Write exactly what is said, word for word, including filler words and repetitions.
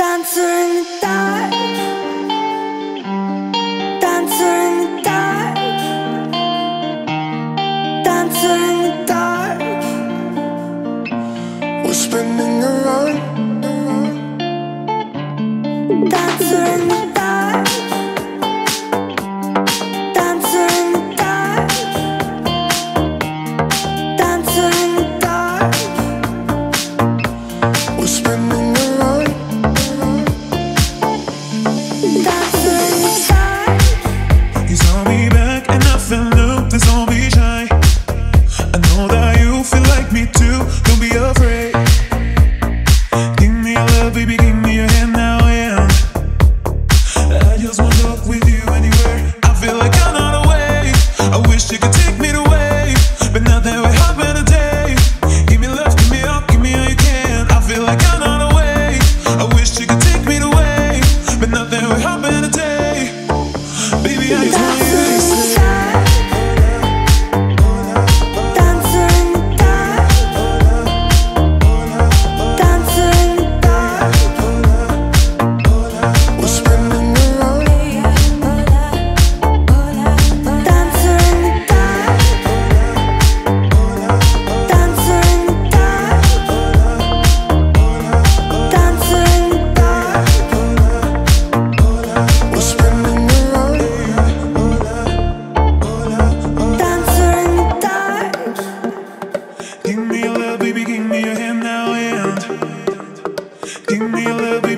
Dancer in the dark, dancer in the dark, dancer in the dark. We're spinning around, dancer in the dark, dancer in the dark, dancer in the dark. we're spinning around. You saw me back and I felt loop, let's all be shy. I know that you feel like me too, don't be afraid. Give me your love, baby, give me your hand now, and I just wanna talk with you anywhere. I feel like I'm on a wave, I wish you could take me away, but now that we're having a day. Give me love, give me up, give me all you can. I feel like I'm on a wave, I wish you could take me away, but now that we're having a day. Baby, I just want you to stay. Dancer in the dark, dancer in the dark, We're spinning around, dancer in the dark, dancer in the dark, dancer in the dark. we're spinning around. Dancer in the dark. Give me your love, baby, give me your hand now, and give me your love, baby.